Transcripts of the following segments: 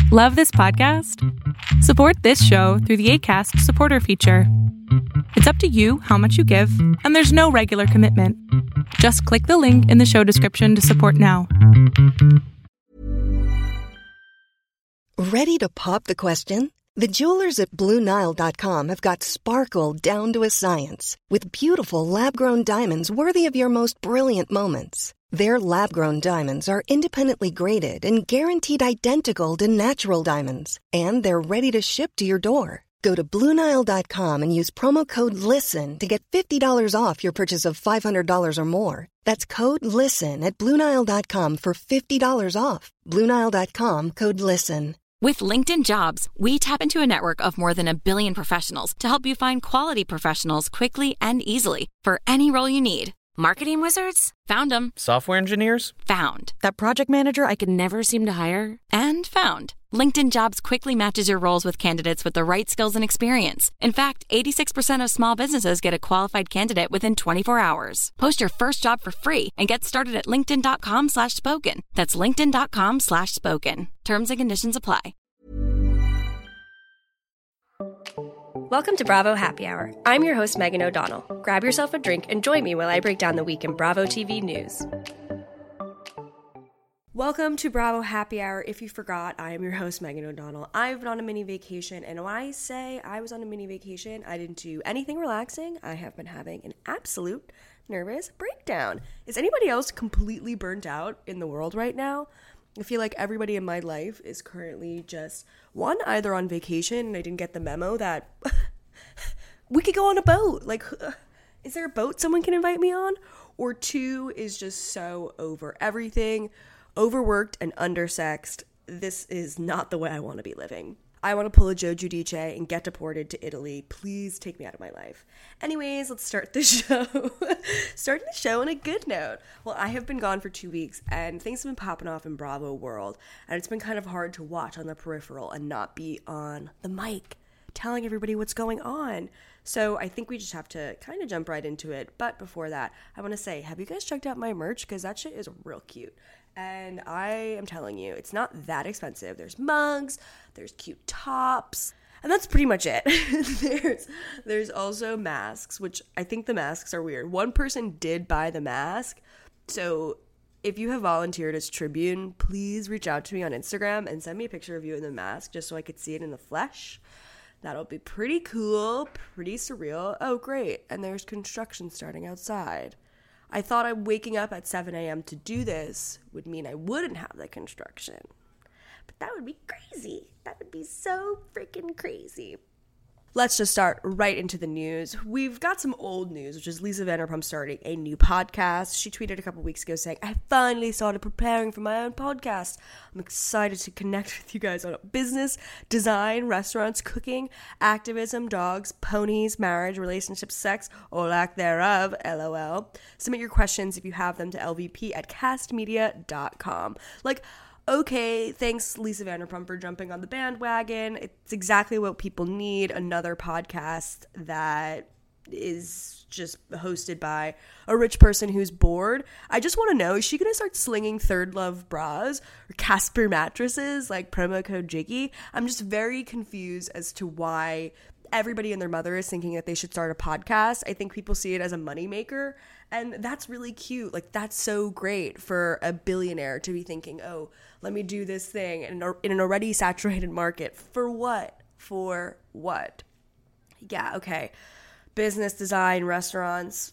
Love this podcast? Support this show through the Acast supporter feature. It's up to you how much you give, and there's no regular commitment. Just click the link in the show description to support now. Ready to pop the question? The jewelers at BlueNile.com have got sparkle down to a science with beautiful lab-grown diamonds worthy of your most brilliant moments. Their lab-grown diamonds are independently graded and guaranteed identical to natural diamonds, and they're ready to ship to your door. Go to BlueNile.com and use promo code LISTEN to get $50 off your purchase of $500 or more. That's code LISTEN at BlueNile.com for $50 off. BlueNile.com, code LISTEN. With LinkedIn Jobs, we tap into a network of more than 1 billion professionals to help you find quality professionals quickly and easily for any role you need. Marketing wizards? Found them. Software engineers? Found. That project manager I could never seem to hire? And found. LinkedIn Jobs quickly matches your roles with candidates with the right skills and experience. In fact, 86% of small businesses get a qualified candidate within 24 hours. Post your first job for free and get started at linkedin.com/spoken. That's linkedin.com/spoken. Terms and conditions apply. Welcome to Bravo Happy Hour. I'm your host, Megan O'Donnell. Grab yourself a drink and join me while I break down the week in Bravo TV news. Welcome to Bravo Happy Hour. If you forgot, I am your host, Megan O'Donnell. I've been on a mini vacation, and when I say I was on a mini vacation, I didn't do anything relaxing. I have been having an absolute nervous breakdown. Is anybody else completely burnt out in the world right now? I feel like everybody in my life is currently just, one, either on vacation, and I didn't get the memo that we could go on a boat. Like, is there a boat someone can invite me on? Or two, is just so over everything, overworked and undersexed. This is not the way I want to be living. I want to pull a Joe Giudice and get deported to Italy. Please take me out of my life. Anyways, let's start the show. Starting the show on a good note. Well, I have been gone for 2 weeks, and things have been popping off in Bravo world, and it's been kind of hard to watch on the peripheral and not be on the mic telling everybody what's going on. So I think we just have to kind of jump right into it. But before that, I want to say, have you guys checked out my merch? Because that shit is real cute. And I am telling you, it's not that expensive. There's mugs, there's cute tops, and that's pretty much it. there's also masks, which I think the masks are weird. One person did buy the mask. So if you have volunteered as Tribune, please reach out to me on Instagram and send me a picture of you in the mask just so I could see it in the flesh. That'll be pretty cool, pretty surreal. Oh, great. And there's construction starting outside. I thought waking up at 7 a.m. to do this would mean I wouldn't have the construction. But that would be crazy. That would be so freaking crazy. Let's just start right into the news. We've got some old news, which is Lisa Vanderpump starting a new podcast. She tweeted a couple weeks ago saying, I finally started preparing for my own podcast. I'm excited to connect with you guys on business, design, restaurants, cooking, activism, dogs, ponies, marriage, relationships, sex, or lack thereof, LOL. Submit your questions if you have them to lvp@castmedia.com. Okay, thanks Lisa Vanderpump for jumping on the bandwagon. It's exactly what people need, another podcast that is just hosted by a rich person who's bored. I just want to know, is she going to start slinging Third Love bras or Casper mattresses like promo code Jiggy? I'm just very confused as to why everybody and their mother is thinking that they should start a podcast. I think people see it as a moneymaker, and that's really cute. That's so great for a billionaire to be thinking, oh, let me do this thing in an already saturated market. For what? For what? Yeah, okay. Business, design, restaurants.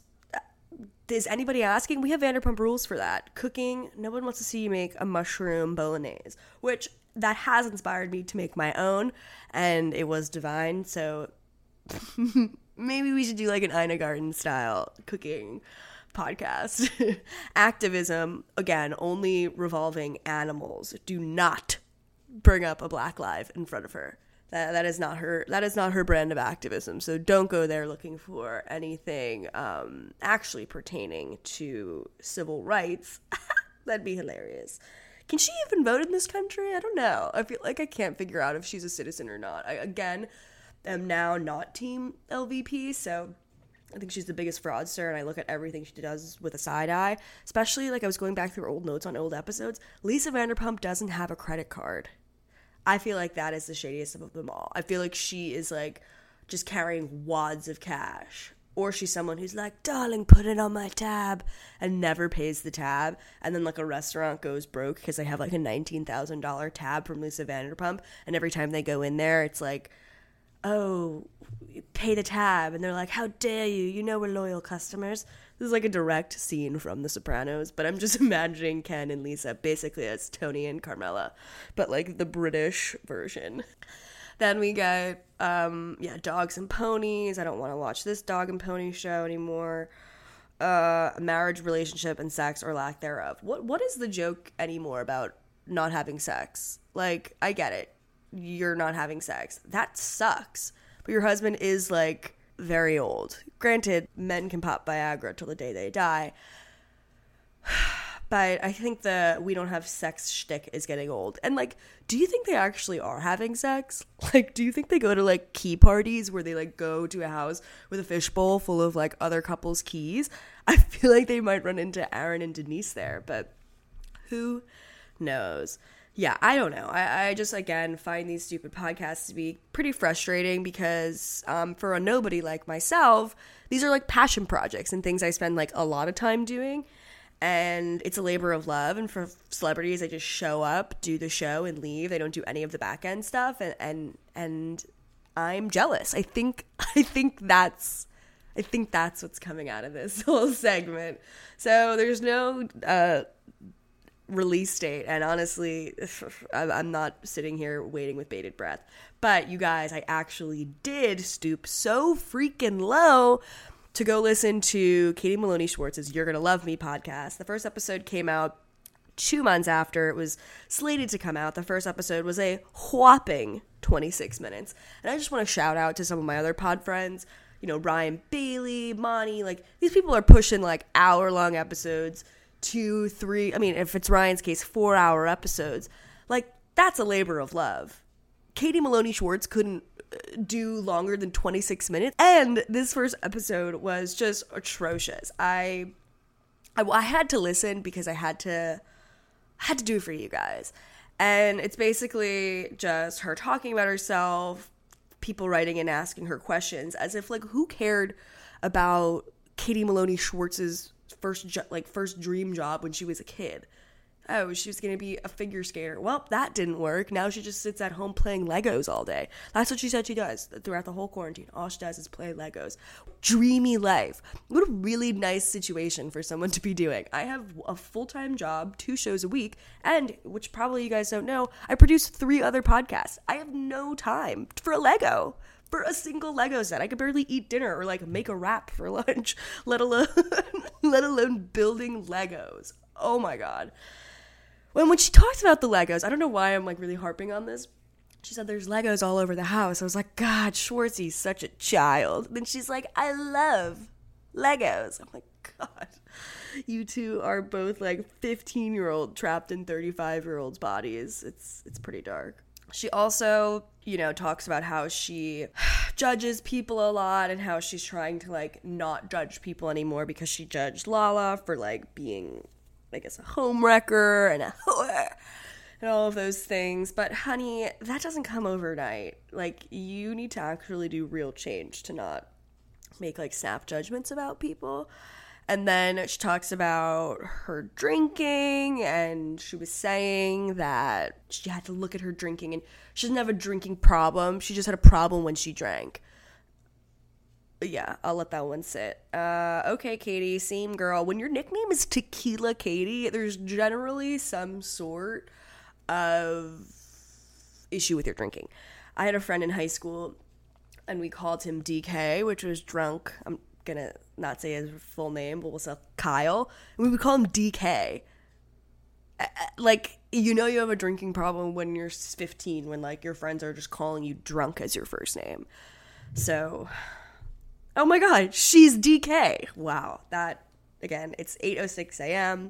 Is anybody asking? We have Vanderpump Rules for that. Cooking, no one wants to see you make a mushroom bolognese, which that has inspired me to make my own, and it was divine. So maybe we should do an Ina Garten style cooking podcast. Activism, again, only revolving animals. Do not bring up a black live in front of her. That is not her brand of activism. So don't go there looking for anything actually pertaining to civil rights. That'd be hilarious. Can she even vote in this country? I don't know. I feel like I can't figure out if she's a citizen or not. I, again, am now not team LVP, so I think she's the biggest fraudster, and I look at everything she does with a side eye. Especially, I was going back through old notes on old episodes. Lisa Vanderpump doesn't have a credit card. I feel like that is the shadiest of them all. I feel like she is like just carrying wads of cash. Or she's someone who's like, darling, put it on my tab, and never pays the tab. And then like a restaurant goes broke because they have like a $19,000 tab from Lisa Vanderpump. And every time they go in there, it's like, oh, pay the tab. And they're like, how dare you? You know we're loyal customers. This is like a direct scene from The Sopranos. But I'm just imagining Ken and Lisa basically as Tony and Carmela. But like the British version. Then we get, Dogs and Ponies. I don't want to watch this dog and pony show anymore. Marriage, relationship, and sex or lack thereof. What is the joke anymore about not having sex? Like, I get it. You're not having sex. That sucks. But your husband is, like, very old. Granted, men can pop Viagra till the day they die. But I think the we don't have sex shtick is getting old. And, like, do you think they actually are having sex? Like, do you think they go to, like, key parties where they, like, go to a house with a fishbowl full of, like, other couples' keys? I feel like they might run into Aaron and Denise there, but who knows? Yeah, I don't know. I just, again, find these stupid podcasts to be pretty frustrating because for a nobody like myself, these are, like, passion projects and things I spend, like, a lot of time doing. And it's a labor of love. And for celebrities, they just show up, do the show, and leave. They don't do any of the back end stuff. And I'm jealous. I think that's what's coming out of this whole segment. So there's no release date. And honestly, I'm not sitting here waiting with bated breath. But you guys, I actually did stoop so freaking low to go listen to Katie Maloney Schwartz's You're Gonna Love Me podcast. The first episode came out 2 months after it was slated to come out. The first episode was a whopping 26 minutes. And I just want to shout out to some of my other pod friends, you know, Ryan Bailey, Monty, like these people are pushing like hour-long episodes, 2, 3, I mean, if it's Ryan's case, 4-hour episodes. Like, that's a labor of love. Katie Maloney Schwartz couldn't do longer than 26 minutes, and this first episode was just atrocious. I had to listen because I had to do it for you guys, and it's basically just her talking about herself, people writing and asking her questions, as if like who cared about Katie Maloney Schwartz's first dream job when she was a kid. Oh, she was going to be a figure skater. Well, that didn't work. Now she just sits at home playing Legos all day. That's what she said she does throughout the whole quarantine. All she does is play Legos. Dreamy life. What a really nice situation for someone to be doing. I have a full-time job, 2 shows a week, and, which probably you guys don't know, I produce 3 other podcasts. I have no time for a Lego. For a single Lego set. I could barely eat dinner or like make a wrap for lunch, let alone building Legos. Oh my God. When she talked about the Legos, I don't know why I'm like really harping on this. She said there's Legos all over the house. I was like, God, Schwartzy's such a child. Then she's like, I love Legos. I'm like, God, you two are both like 15-year-old trapped in 35-year-olds' bodies. It's pretty dark. She also, you know, talks about how she judges people a lot and how she's trying to like not judge people anymore because she judged Lala for like being, I guess, a homewrecker and a whore and all of those things. But honey, that doesn't come overnight. Like, you need to actually do real change to not make like snap judgments about people. And then she talks about her drinking, and she was saying that she had to look at her drinking, and she doesn't have a drinking problem. She just had a problem when she drank. Yeah, I'll let that one sit. Okay, Katie, same girl. When your nickname is Tequila Katie, there's generally some sort of issue with your drinking. I had a friend in high school, and we called him DK, which was drunk. I'm gonna not say his full name, but we'll say Kyle. And we would call him DK. Like, you know you have a drinking problem when you're 15, when like your friends are just calling you drunk as your first name. So... oh my God, she's DK. Wow. That, again, it's 8:06 a.m.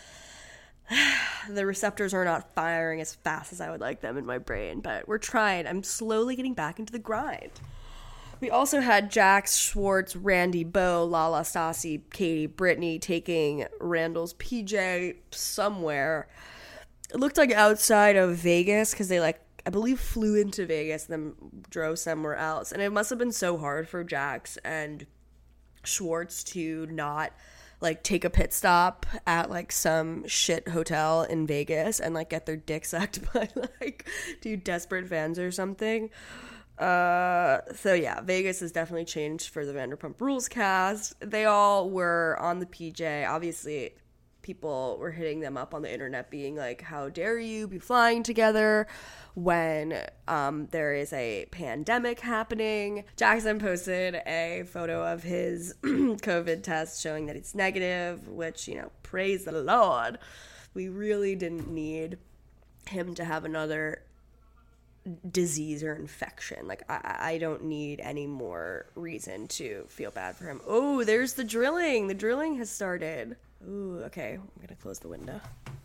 The receptors are not firing as fast as I would like them in my brain, but we're trying. I'm slowly getting back into the grind. We also had Jax, Schwartz, Randy, Bo, Lala, Stassi, Katie, Brittany taking Randall's PJ somewhere. It looked like outside of Vegas because they like I believe flew into Vegas and then drove somewhere else. And it must have been so hard for Jax and Schwartz to not like take a pit stop at like some shit hotel in Vegas and like get their dick sucked by like 2 desperate fans or something. So yeah, Vegas has definitely changed for the Vanderpump Rules cast. They all were on the PJ. Obviously, people were hitting them up on the internet being like, how dare you be flying together when there is a pandemic happening. Jackson posted a photo of his COVID test showing that it's negative, which, you know, praise the Lord. We really didn't need him to have another disease or infection. Like, I don't need any more reason to feel bad for him. Oh, there's the drilling. The drilling has started. Ooh, okay. I'm going to close the window.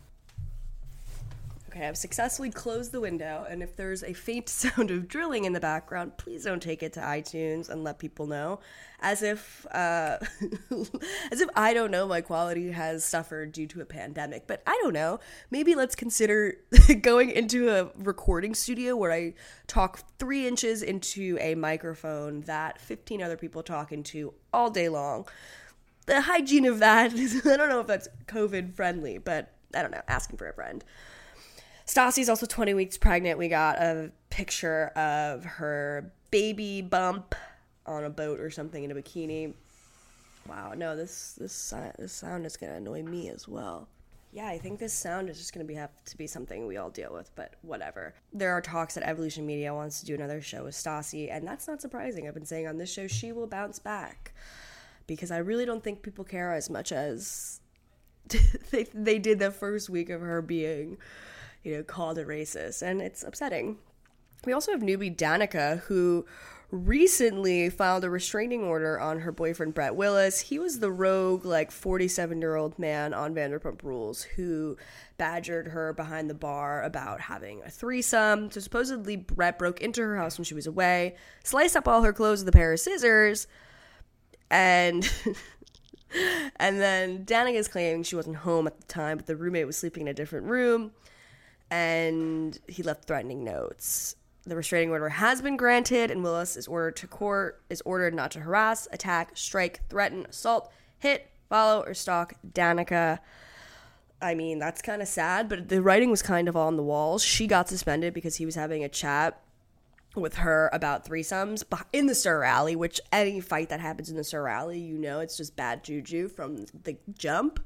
Okay, I've successfully closed the window, and if there's a faint sound of drilling in the background, please don't take it to iTunes and let people know. As if I don't know my quality has suffered due to a pandemic. But I don't know. Maybe let's consider going into a recording studio where I talk 3 inches into a microphone that 15 other people talk into all day long. The hygiene of that is, I don't know if that's COVID friendly, but I don't know, asking for a friend. Stassi's also 20 weeks pregnant. We got a picture of her baby bump on a boat or something in a bikini. Wow, no, this sound is going to annoy me as well. Yeah, I think this sound is just going to have to be something we all deal with, but whatever. There are talks that Evolution Media wants to do another show with Stassi, and that's not surprising. I've been saying on this show she will bounce back, because I really don't think people care as much as they did the first week of her being, you know, called a racist, and it's upsetting. We also have newbie Danica, who recently filed a restraining order on her boyfriend Brett Willis. He was the rogue, like, 47-year-old man on Vanderpump Rules who badgered her behind the bar about having a threesome. So supposedly Brett broke into her house when she was away, sliced up all her clothes with a pair of scissors, and then Danica is claiming she wasn't home at the time, but the roommate was sleeping in a different room, and he left threatening notes. The restraining order has been granted, and Willis is ordered not to harass, attack, strike, threaten, assault, hit, follow, or stalk Danica. I mean, that's kind of sad, but the writing was kind of on the walls. She got suspended because he was having a chat with her about threesomes in the Sir Alley, which any fight that happens in the Sir Alley, you know, it's just bad juju from the jump.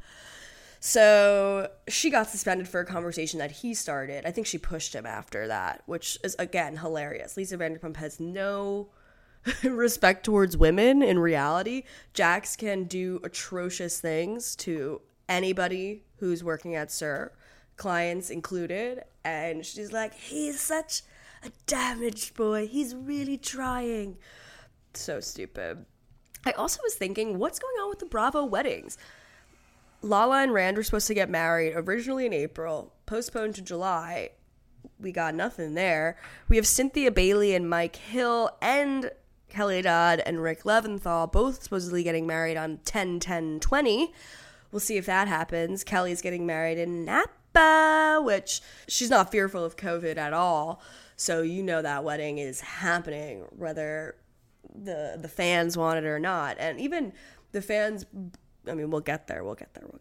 So she got suspended for a conversation that he started. I think she pushed him after that, which is, again, hilarious. Lisa Vanderpump has no respect towards women in reality. Jax can do atrocious things to anybody who's working at Sir, clients included, and she's like, he's such a damaged boy. He's really trying. So stupid. I also was thinking, what's going on with the Bravo weddings? Lala and Rand were supposed to get married originally in April, postponed to July. We got nothing there. We have Cynthia Bailey and Mike Hill and Kelly Dodd and Rick Leventhal both supposedly getting married on 10/10/20. We'll see if that happens. Kelly's getting married in Napa, which she's not fearful of COVID at all. So you know that wedding is happening, whether the fans want it or not. And even the fans, I mean, we'll get there.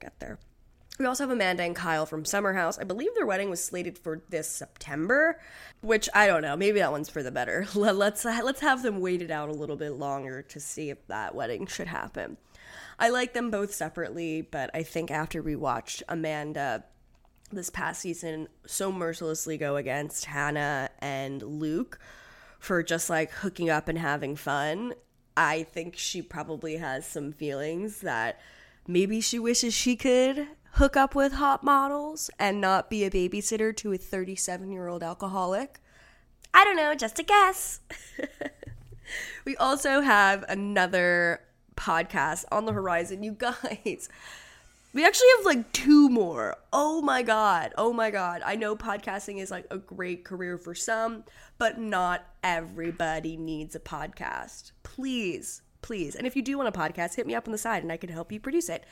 We also have Amanda and Kyle from Summer House. I believe their wedding was slated for this September, which I don't know. Maybe that one's for the better. Let's have them wait it out a little bit longer to see if that wedding should happen. I like them both separately, but I think after we watched Amanda this past season so mercilessly go against Hannah and Luke for just like hooking up and having fun, I think she probably has some feelings that maybe she wishes she could hook up with hot models and not be a babysitter to a 37-year-old alcoholic. I don't know, just a guess. We also have another podcast on the horizon, you guys. We actually have like 2 more. Oh my god. I know podcasting is like a great career for some, but not everybody needs a podcast. Please. And if you do want a podcast, hit me up on the side and I can help you produce it.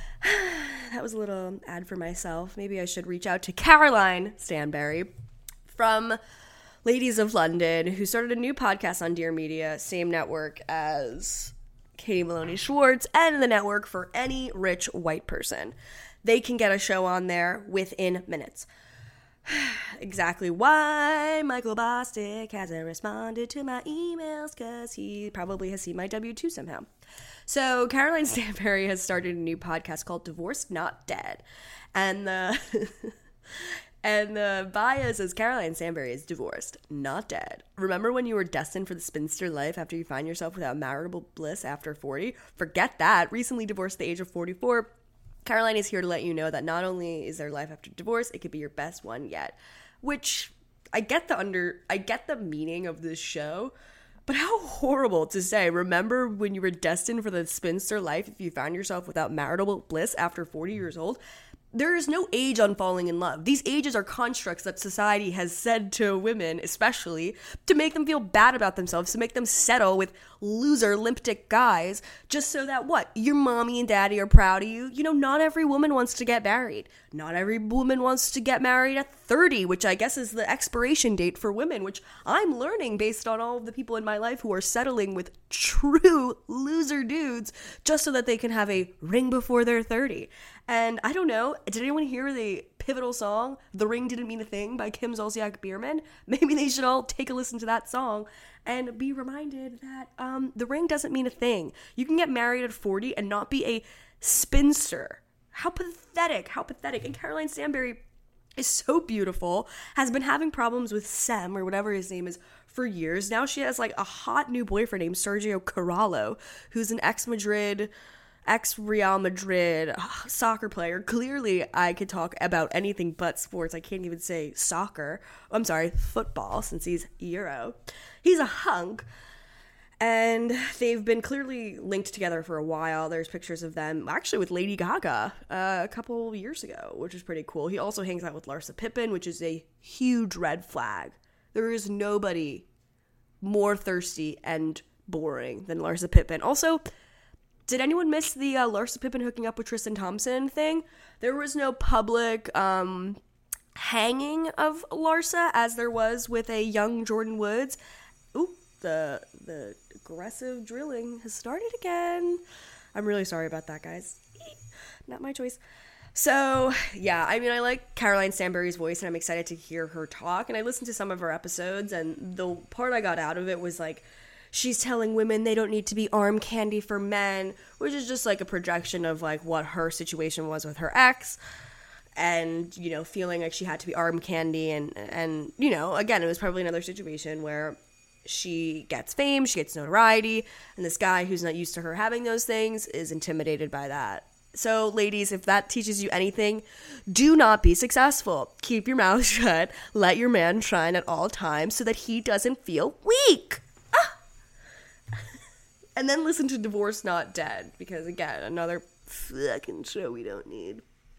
That was a little ad for myself. Maybe I should reach out to Caroline Stanberry from Ladies of London, who started a new podcast on Dear Media, same network as Katie Maloney Schwartz, and the network for any rich white person. They can get a show on there within minutes. Exactly why Michael Bosstick hasn't responded to my emails, because he probably has seen my W-2 somehow. So Caroline Stanbury has started a new podcast called Divorced Not Dead. And the and the bio says Caroline Stanbury is divorced, not dead. Remember when you were destined for the spinster life after you find yourself without marital bliss after 40? Forget that. Recently divorced at the age of 44. Caroline is here to let you know that not only is there life after divorce, it could be your best one yet. Which I get the meaning of this show, but how horrible to say. Remember when you were destined for the spinster life if you found yourself without marital bliss after 40 years old? There is no age on falling in love. These ages are constructs that society has said to women, especially, to make them feel bad about themselves, to make them settle with loser, limp-dick guys, just so that, what, your mommy and daddy are proud of you. You know, not every woman wants to get married. Not every woman wants to get married at 30, which I guess is the expiration date for women, which I'm learning based on all of the people in my life who are settling with true loser dudes just so that they can have a ring before they're 30. And I don't know, did anyone hear the pivotal song, The Ring Didn't Mean a Thing by Kim Zolciak-Biermann? Maybe they should all take a listen to that song and be reminded that the ring doesn't mean a thing. You can get married at 40 and not be a spinster. How pathetic, how pathetic. And Caroline Stanbury is so beautiful, has been having problems with Sem, or whatever his name is, for years. Now she has like a hot new boyfriend named Sergio Corallo, who's an ex-Real Madrid soccer player. Clearly, I could talk about anything but sports. I can't even say soccer. I'm sorry, football, since he's Euro. He's a hunk. And they've been clearly linked together for a while. There's pictures of them, actually, with Lady Gaga a couple years ago, which is pretty cool. He also hangs out with Larsa Pippen, which is a huge red flag. There is nobody more thirsty and boring than Larsa Pippen. Also, did anyone miss the Larsa Pippen hooking up with Tristan Thompson thing? There was no public hanging of Larsa as there was with a young Jordan Woods. Ooh, the aggressive drilling has started again. I'm really sorry about that, guys. Not my choice. So, yeah, I mean, I like Caroline Stanbury's voice, and I'm excited to hear her talk. And I listened to some of her episodes, and the part I got out of it was like, she's telling women they don't need to be arm candy for men, which is just like a projection of like what her situation was with her ex, and, you know, feeling like she had to be arm candy, and you know, again, it was probably another situation where she gets fame, she gets notoriety, and this guy who's not used to her having those things is intimidated by that. So, ladies, if that teaches you anything, do not be successful. Keep your mouth shut, let your man shine at all times so that he doesn't feel weak. And then listen to Divorced Not Dead, because, again, another fucking show we don't need.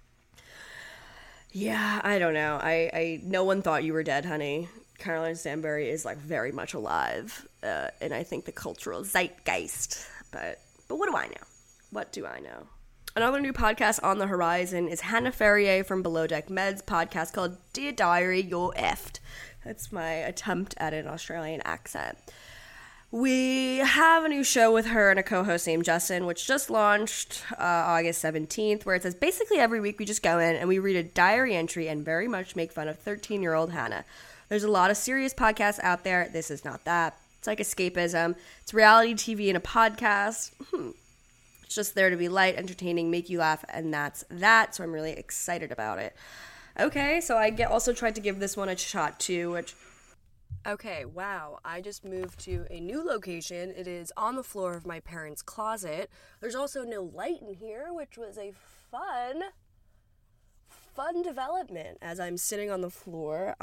Yeah, I don't know. I no one thought you were dead, honey. Caroline Stanbury is, like, very much alive, and I think the cultural zeitgeist. But what do I know? What do I know? Another new podcast on the horizon is Hannah Ferrier from Below Deck Med's podcast called Dear Diary, You're Effed. That's my attempt at an Australian accent. We have a new show with her and a co-host named Justin, which just launched August 17th, where it says basically every week we just go in and we read a diary entry and very much make fun of 13-year-old Hannah. There's a lot of serious podcasts out there. This is not that. It's like escapism. It's reality TV and a podcast. It's just there to be light, entertaining, make you laugh, and that's that. So I'm really excited about it. Okay, so I also tried to give this one a shot too, which... Okay, wow, I just moved to a new location. It is on the floor of my parents' closet. There's also no light in here, which was a fun development. As I'm sitting on the floor,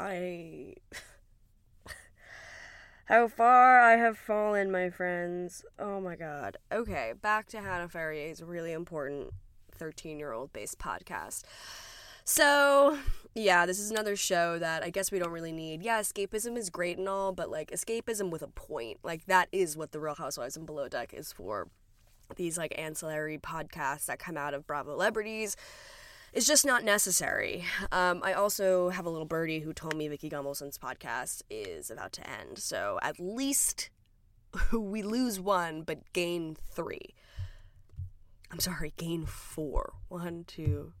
how far I have fallen, my friends. Oh my god. Okay, back to Hannah Ferrier's really important 13-year-old based podcast. So, yeah, this is another show that I guess we don't really need. Yeah, escapism is great and all, but, like, escapism with a point. Like, that is what The Real Housewives and Below Deck is for. These, like, ancillary podcasts that come out of Bravo Celebrities. is just not necessary. I also have a little birdie who told me Vicky Gumbelson's podcast is about to end. So at least we lose 1, but gain 3. I'm sorry, gain 4. 1, 2.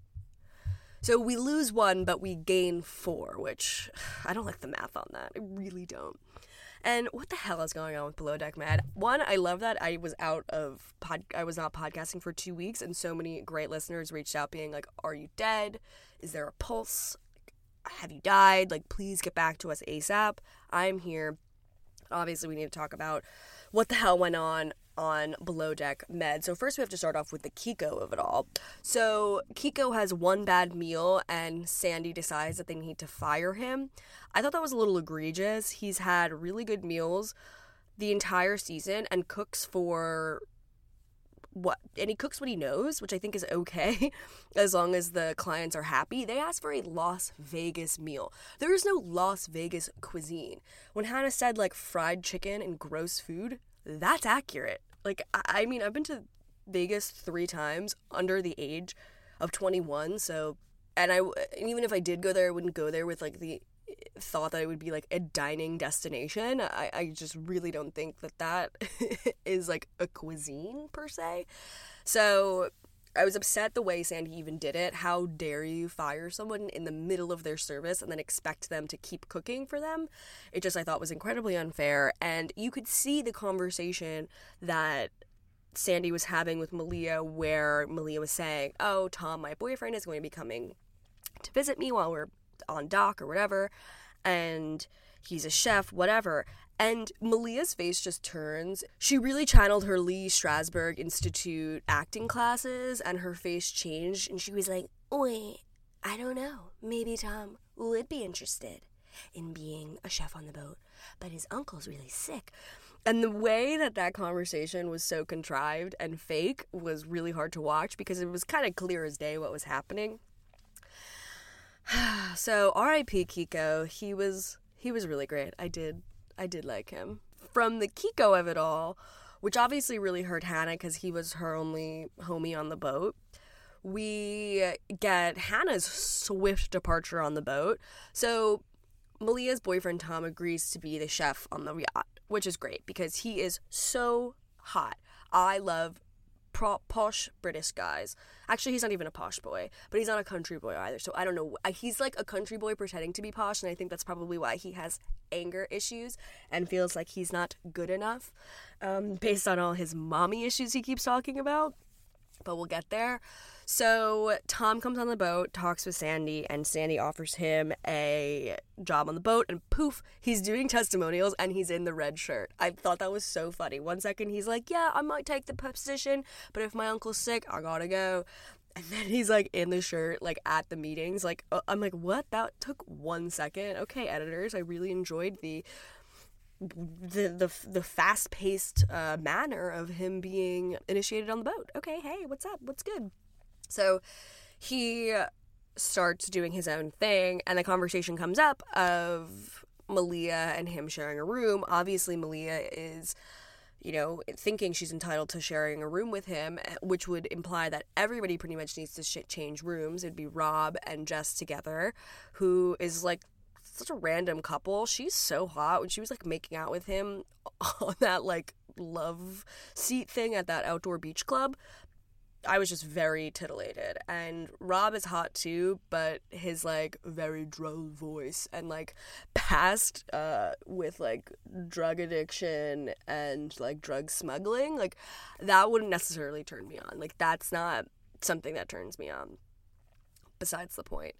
So we lose 1, but we gain 4, which I don't like the math on that. I really don't. And what the hell is going on with Below Deck Med? One, I love that I was not podcasting for 2 weeks, and so many great listeners reached out being like, are you dead? Is there a pulse? Have you died? Like, please get back to us ASAP. I'm here. Obviously, we need to talk about what the hell went on Below Deck Med. So first we have to start off with the Kiko of it all. So Kiko has one bad meal and Sandy decides that they need to fire him. I thought that was a little egregious. He's had really good meals the entire season and cooks for what he knows, which I think is okay as long as the clients are happy. They asked for a Las Vegas meal. There is no Las Vegas cuisine. When Hannah said like fried chicken and gross food, that's accurate. Like, I mean, I've been to Vegas 3 times under the age of 21, so, and even if I did go there, I wouldn't go there with, like, the thought that it would be, like, a dining destination. I just really don't think that is, like, a cuisine, per se. So, I was upset the way Sandy even did it. How dare you fire someone in the middle of their service and then expect them to keep cooking for them? It just, I thought, was incredibly unfair. And you could see the conversation that Sandy was having with Malia, where Malia was saying, oh, Tom, my boyfriend, is going to be coming to visit me while we're on dock or whatever, and he's a chef, whatever. And Malia's face just turns. She really channeled her Lee Strasberg Institute acting classes, and her face changed, and she was like, wait, I don't know. Maybe Tom would be interested in being a chef on the boat, but his uncle's really sick. And the way that conversation was so contrived and fake was really hard to watch because it was kind of clear as day what was happening. So R.I.P. Kiko. He was really great. I did like him. From the Kiko of it all, which obviously really hurt Hannah because he was her only homie on the boat, we get Hannah's swift departure on the boat. So Malia's boyfriend Tom agrees to be the chef on the yacht, which is great because he is so hot. I love posh British guys. Actually, he's not even a posh boy, but he's not a country boy either, so I don't know. He's like a country boy pretending to be posh, and I think that's probably why he has anger issues and feels like he's not good enough, based on all his mommy issues he keeps talking about, but we'll get there. So Tom comes on the boat, talks with Sandy, and Sandy offers him a job on the boat, and poof, he's doing testimonials, and he's in the red shirt. I thought that was so funny. One second, he's like, yeah, I might take the position, but if my uncle's sick, I gotta go. And then he's, like, in the shirt, like, at the meetings. Like, I'm like, what? That took 1 second. Okay, editors, I really enjoyed the fast-paced manner of him being initiated on the boat. Okay, hey, what's up? What's good? So he starts doing his own thing, and the conversation comes up of Malia and him sharing a room. Obviously, Malia is, thinking she's entitled to sharing a room with him, which would imply that everybody pretty much needs to change rooms. It'd be Rob and Jess together, who is, like, such a random couple. She's so hot. When she was, like, making out with him on that, like, love seat thing at that outdoor beach club, I was just very titillated. And Rob is hot too, but his, like, very droll voice and, like, past with, like, drug addiction and, like, drug smuggling, like, that wouldn't necessarily turn me on. Like, that's not something that turns me on. Besides the point.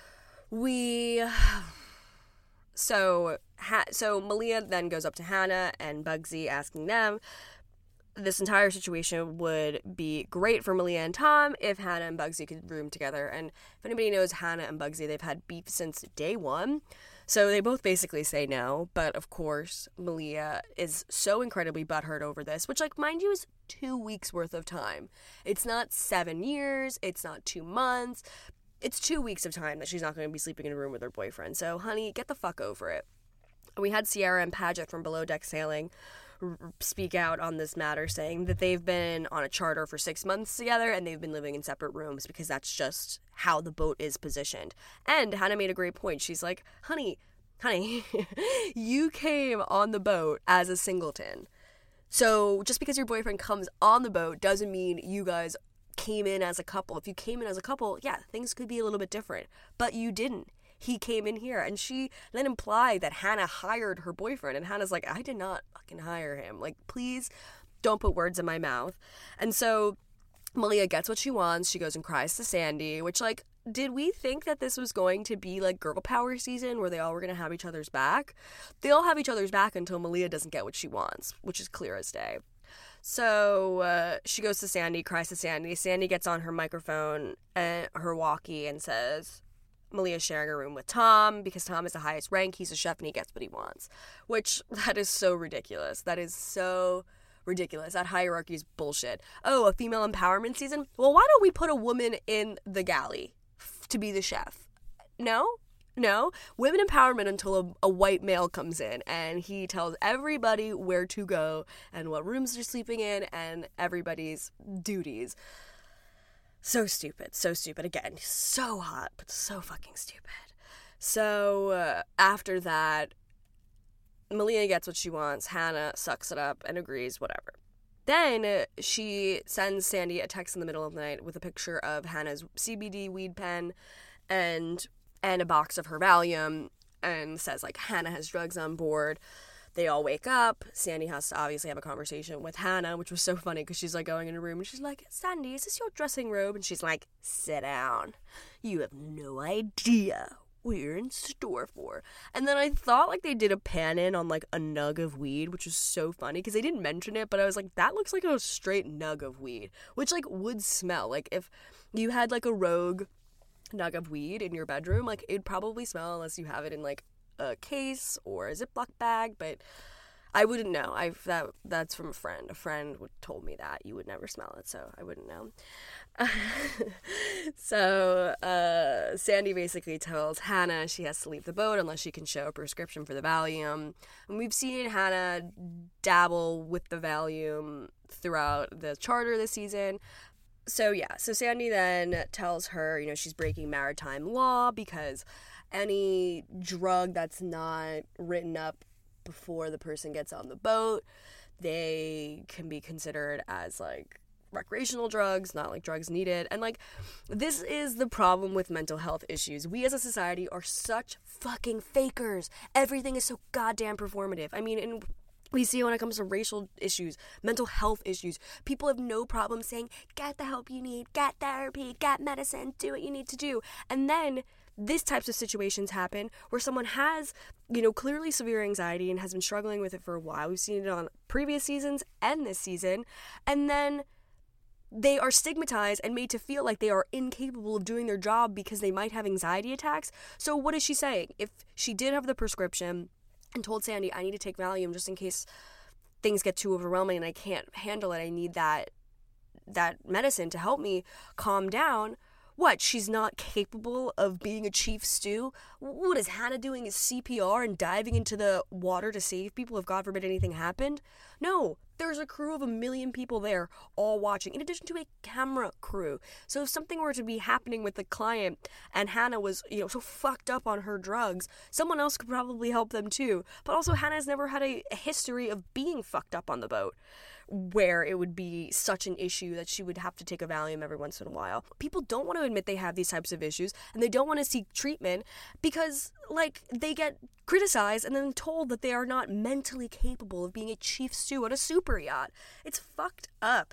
So Malia then goes up to Hannah and Bugsy, asking them, this entire situation would be great for Malia and Tom if Hannah and Bugsy could room together. And if anybody knows Hannah and Bugsy, they've had beef since day one. So they both basically say no. But of course, Malia is so incredibly butthurt over this, which, like, mind you, is 2 weeks worth of time. It's not 7 years. It's not 2 months. It's 2 weeks of time that she's not going to be sleeping in a room with her boyfriend. So, honey, get the fuck over it. And we had Sierra and Paget from Below Deck Sailing speak out on this matter, saying that they've been on a charter for 6 months together and they've been living in separate rooms because that's just how the boat is positioned. And Hannah made a great point. She's like, honey, you came on the boat as a singleton. So just because your boyfriend comes on the boat doesn't mean you guys came in as a couple. If you came in as a couple, yeah, things could be a little bit different. But you didn't. He came in here, and she then implied that Hannah hired her boyfriend, and Hannah's like, I did not fucking hire him. Like, please don't put words in my mouth. And so Malia gets what she wants. She goes and cries to Sandy, which, like, did we think that this was going to be like girl power season where they all were going to have each other's back? They all have each other's back until Malia doesn't get what she wants, which is clear as day. So she goes to Sandy, cries to Sandy. Sandy gets on her microphone and her walkie and says Malia's sharing a room with Tom because Tom is the highest rank. He's a chef and he gets what he wants, which that is so ridiculous. That is so ridiculous. That hierarchy is bullshit. Oh, a female empowerment season? Well, why don't we put a woman in the galley to be the chef? No, women empowerment until a white male comes in and he tells everybody where to go and what rooms they're sleeping in and everybody's duties. So stupid. Again, so hot, but so fucking stupid. So after that, Malia gets what she wants. Hannah sucks it up and agrees, whatever. Then she sends Sandy a text in the middle of the night with a picture of Hannah's CBD weed pen and a box of her Valium and says, like, Hannah has drugs on board. They all wake up. Sandy has to obviously have a conversation with Hannah, which was so funny because she's, like, going in a room and she's like, Sandy, is this your dressing robe? And she's like, sit down. You have no idea what you're in store for. And then I thought, like, they did a pan-in on, like, a nug of weed, which was so funny because they didn't mention it, but I was like, that looks like a straight nug of weed, which, like, would smell. Like, if you had, like, a rogue nug of weed in your bedroom, like, it'd probably smell unless you have it in, like, a case or a Ziploc bag, but I wouldn't know. That's from a friend. A friend told me that you would never smell it, so I wouldn't know. So Sandy basically tells Hannah she has to leave the boat unless she can show a prescription for the Valium. And we've seen Hannah dabble with the Valium throughout the charter this season. So Sandy then tells her, she's breaking maritime law because any drug that's not written up before the person gets on the boat, they can be considered as, like, recreational drugs, not, like, drugs needed. And, like, this is the problem with mental health issues. We as a society are such fucking fakers. Everything is so goddamn performative. I mean, and we see when it comes to racial issues, mental health issues, people have no problem saying, get the help you need, get therapy, get medicine, do what you need to do. And then these types of situations happen where someone has, clearly severe anxiety and has been struggling with it for a while. We've seen it on previous seasons and this season. And then they are stigmatized and made to feel like they are incapable of doing their job because they might have anxiety attacks. So what is she saying? If she did have the prescription and told Sandy, I need to take Valium just in case things get too overwhelming and I can't handle it, I need that medicine to help me calm down. What, she's not capable of being a chief stew? What is Hannah doing, is CPR and diving into the water to save people if God forbid anything happened? No, there's a crew of 1 million people there all watching, in addition to a camera crew. So if something were to be happening with the client and Hannah was, so fucked up on her drugs, someone else could probably help them too. But also Hannah's never had a history of being fucked up on the boat, where it would be such an issue that she would have to take a Valium every once in a while. People don't want to admit they have these types of issues, and they don't want to seek treatment because, like, they get criticized and then told that they are not mentally capable of being a chief stew on a super yacht. It's fucked up.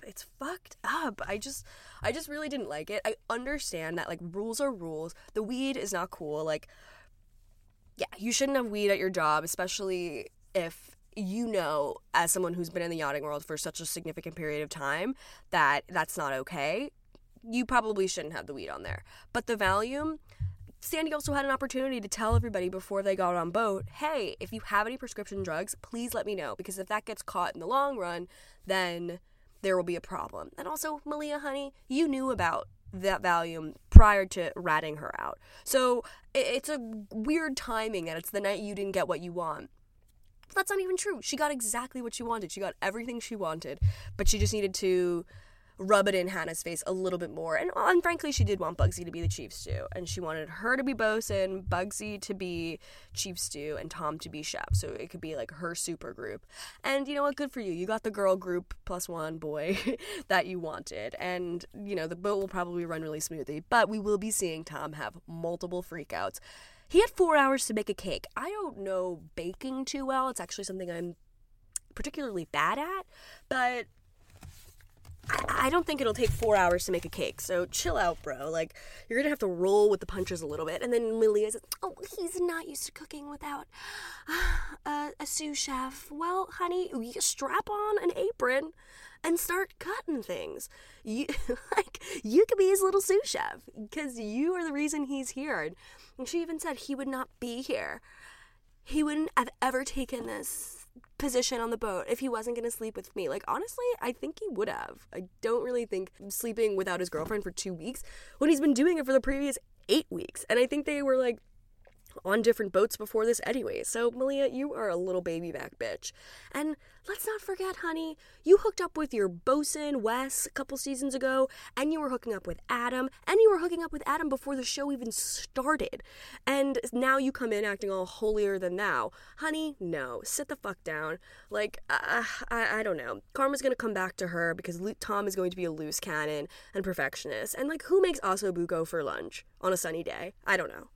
I just really didn't like it. I understand that, like, rules are rules. The weed is not cool. Like, yeah, you shouldn't have weed at your job, especially if as someone who's been in the yachting world for such a significant period of time, that that's not okay. You probably shouldn't have the weed on there. But the Valium, Sandy also had an opportunity to tell everybody before they got on boat, hey, if you have any prescription drugs, please let me know, because if that gets caught in the long run, then there will be a problem. And also, Malia, honey, you knew about that Valium prior to ratting her out. So it's a weird timing that it's the night you didn't get what you want. That's not even true. She got exactly what she wanted. She got everything she wanted, but she just needed to rub it in Hannah's face a little bit more. And frankly, she did want Bugsy to be the chief stew. And she wanted her to be bosun, Bugsy to be chief stew, and Tom to be chef. So it could be like her super group. And you know what? Good for you. You got the girl group plus one boy that you wanted. And, you know, the boat will probably run really smoothly. But we will be seeing Tom have multiple freakouts. He had 4 hours to make a cake. I don't know baking too well. It's actually something I'm particularly bad at. But I don't think it'll take 4 hours to make a cake, so chill out, bro. Like, you're gonna have to roll with the punches a little bit. And then Malia says, oh, he's not used to cooking without a sous chef. Well, honey, you strap on an apron and start cutting things. You could be his little sous chef, because you are the reason he's here. And she even said he would not be here. He wouldn't have ever taken this position on the boat if he wasn't going to sleep with me. Like, honestly, I think he would have. I don't really think sleeping without his girlfriend for 2 weeks when he's been doing it for the previous 8 weeks. And I think they were, like, on different boats before this anyway. So, Malia, you are a little baby back bitch. And let's not forget, honey, you hooked up with your bosun, Wes, a couple seasons ago, and you were hooking up with Adam, and you were hooking up with Adam before the show even started. And now you come in acting all holier than thou. Honey, no. Sit the fuck down. Like, I don't know. Karma's gonna come back to her because Tom is going to be a loose cannon and perfectionist. And, like, who makes osso buco for lunch on a sunny day? I don't know.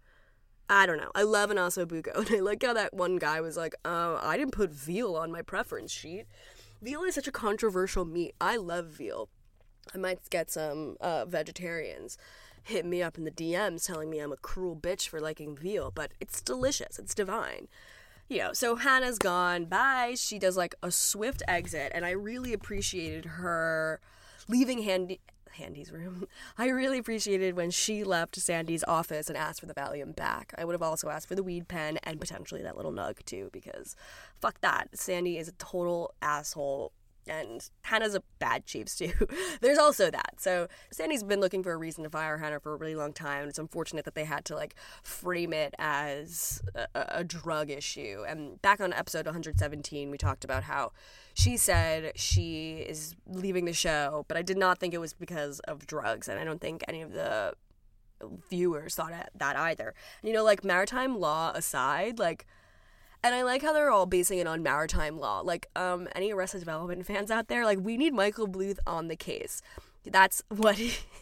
I love an osso buco, and I like how that one guy was like, I didn't put veal on my preference sheet. Veal is such a controversial meat. I love veal. I might get some vegetarians hit me up in the DMs telling me I'm a cruel bitch for liking veal, but it's delicious. It's divine. You know, so Hannah's gone. Bye. She does, like, a swift exit, and I really appreciated her leaving Handy's room. I really appreciated when she left Sandy's office and asked for the Valium back. I would have also asked for the weed pen and potentially that little nug too, because fuck that. Sandy is a total asshole and Hannah's a bad chief stew. There's also that. So Sandy's been looking for a reason to fire Hannah for a really long time. It's unfortunate that they had to, like, frame it as a drug issue. And back on episode 117, we talked about how she said she is leaving the show, but I did not think it was because of drugs, and I don't think any of the viewers thought that either. And, you know, like, maritime law aside, like, and I like how they're all basing it on maritime law. Like, any Arrested Development fans out there, like, we need Michael Bluth on the case. That's what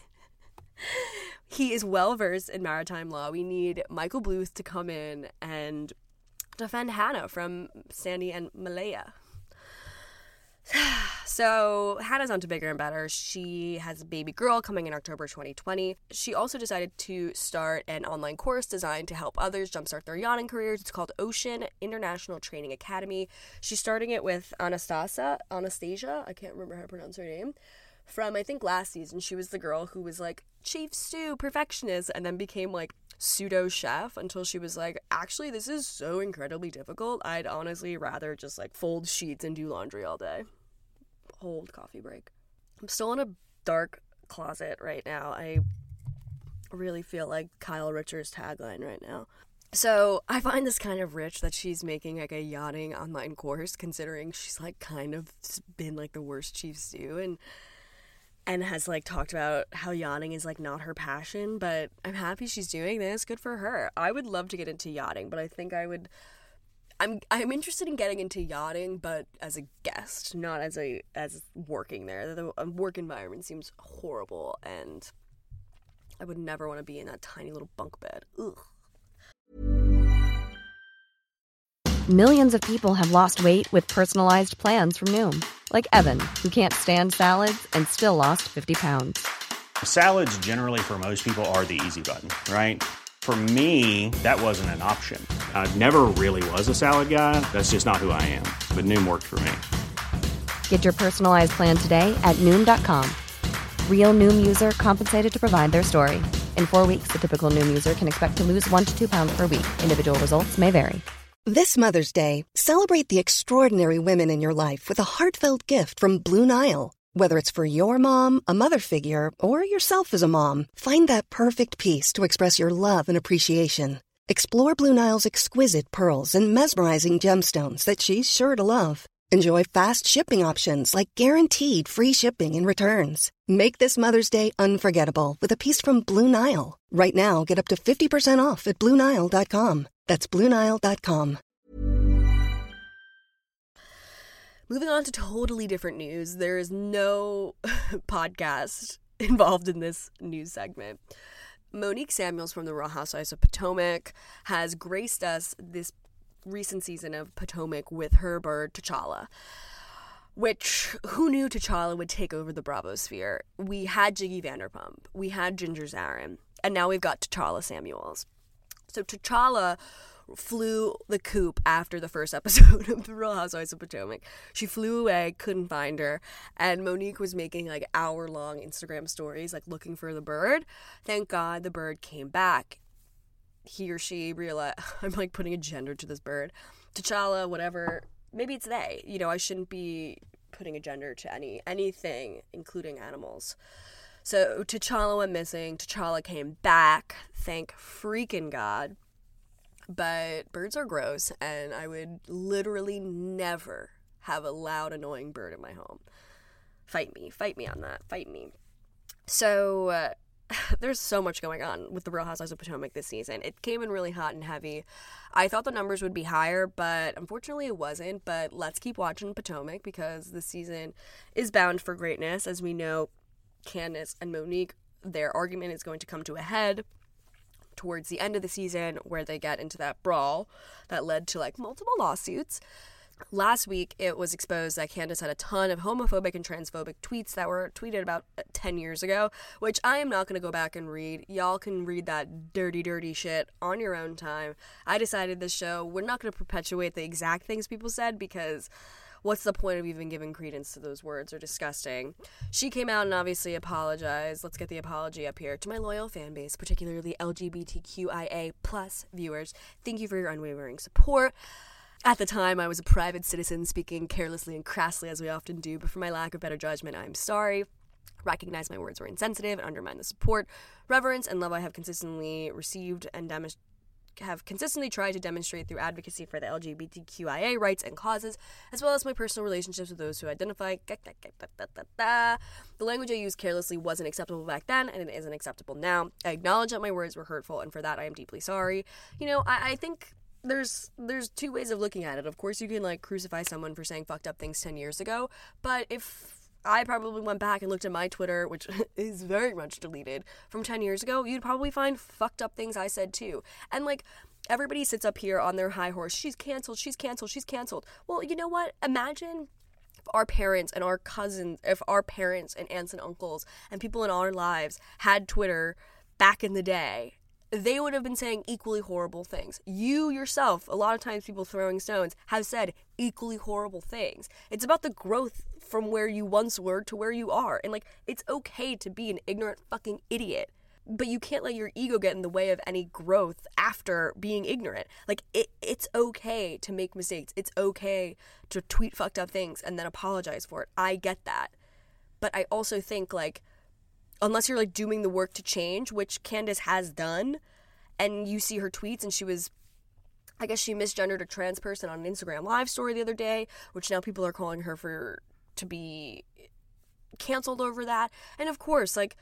he is well-versed in maritime law. We need Michael Bluth to come in and defend Hannah from Sandy and Malaya. So Hannah's on to bigger and better. She has a baby girl coming in October 2020. She also decided to start an online course designed to help others jumpstart their yachting careers. It's called Ocean International Training Academy. She's starting it with Anastasia, I can't remember how to pronounce her name, from I think last season. She was the girl who was like chief stew, perfectionist, and then became like pseudo chef until she was like, actually, this is so incredibly difficult. I'd honestly rather just like fold sheets and do laundry all day. Hold coffee break. I'm still in a dark closet right now. I really feel like Kyle Richards' tagline right now. So I find this kind of rich that she's making like a yachting online course, considering she's like kind of been like the worst chief stew and has like talked about how yachting is like not her passion. But I'm happy she's doing this. Good for her. I would love to get into yachting, but I think I'm interested in getting into yachting, but as a guest, not as working there. The work environment seems horrible, and I would never want to be in that tiny little bunk bed. Ugh. Millions of people have lost weight with personalized plans from Noom. Like Evan, who can't stand salads and still lost 50 pounds. Salads generally for most people are the easy button, right? For me, that wasn't an option. I never really was a salad guy. That's just not who I am. But Noom worked for me. Get your personalized plan today at Noom.com. Real Noom user compensated to provide their story. In 4 weeks, the typical Noom user can expect to lose 1 to 2 pounds per week. Individual results may vary. This Mother's Day, celebrate the extraordinary women in your life with a heartfelt gift from Blue Nile. Whether it's for your mom, a mother figure, or yourself as a mom, find that perfect piece to express your love and appreciation. Explore Blue Nile's exquisite pearls and mesmerizing gemstones that she's sure to love. Enjoy fast shipping options like guaranteed free shipping and returns. Make this Mother's Day unforgettable with a piece from Blue Nile. Right now, get up to 50% off at BlueNile.com. That's BlueNile.com. Moving on to totally different news, there is no podcast involved in this news segment. Monique Samuels from the Real Housewives of Potomac has graced us this recent season of Potomac with her bird T'Challa, which, who knew T'Challa would take over the Bravo sphere? We had Jiggy Vanderpump, we had Ginger Zarin, and now we've got T'Challa Samuels. So T'Challa flew the coop after the first episode of The Real Housewives of Potomac. She flew away, couldn't find her, and Monique was making like hour-long Instagram stories like looking for the bird. Thank God the bird came back. He or she realized, I'm like putting a gender to this bird. T'Challa, whatever, maybe it's they. You know, I shouldn't be putting a gender to anything, including animals. So T'Challa went missing. T'Challa came back. Thank freaking God. But birds are gross, and I would literally never have a loud, annoying bird in my home. Fight me on that. Fight me. So there's so much going on with the Real Housewives of Potomac this season. It came in really hot and heavy. I thought the numbers would be higher, but unfortunately it wasn't. But let's keep watching Potomac because this season is bound for greatness. As we know, Candace and Monique, their argument is going to come to a head towards the end of the season where they get into that brawl that led to like multiple lawsuits. Last week, it was exposed that Candace had a ton of homophobic and transphobic tweets that were tweeted about 10 years ago, which I am not going to go back and read. Y'all can read that dirty, dirty shit on your own time. I decided this show, we're not going to perpetuate the exact things people said because what's the point of even giving credence to those words? They're disgusting. She came out and obviously apologized. Let's get the apology up here. To my loyal fan base, particularly LGBTQIA+ viewers, thank you for your unwavering support. At the time, I was a private citizen speaking carelessly and crassly as we often do, but for my lack of better judgment, I'm sorry. Recognize my words were insensitive and undermine the support, reverence, and love I have consistently received and have consistently tried to demonstrate through advocacy for the LGBTQIA rights and causes, as well as my personal relationships with those who identify. The language I used carelessly wasn't acceptable back then, and it isn't acceptable now. I acknowledge that my words were hurtful, and for that I am deeply sorry. You know, I think there's two ways of looking at it. Of course, you can like crucify someone for saying fucked up things 10 years ago, but if I probably went back and looked at my Twitter, which is very much deleted, from 10 years ago, you'd probably find fucked up things I said too. And like, everybody sits up here on their high horse, she's canceled. Well, you know what? Imagine if our parents and our cousins, if our parents and aunts and uncles and people in our lives had Twitter back in the day. They would have been saying equally horrible things. You yourself, a lot of times people throwing stones, have said equally horrible things. It's about the growth from where you once were to where you are. And, like, it's okay to be an ignorant fucking idiot. But you can't let your ego get in the way of any growth after being ignorant. Like, it's okay to make mistakes. It's okay to tweet fucked up things and then apologize for it. I get that. But I also think, like, unless you're, like, doing the work to change, which Candace has done, and you see her tweets, and she misgendered a trans person on an Instagram live story the other day, which now people are calling her to be canceled over that. And of course, like,